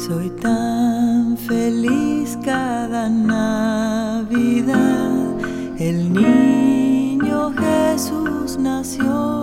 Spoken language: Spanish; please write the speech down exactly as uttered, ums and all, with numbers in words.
Soy tan feliz cada Navidad. El niño Jesús nació.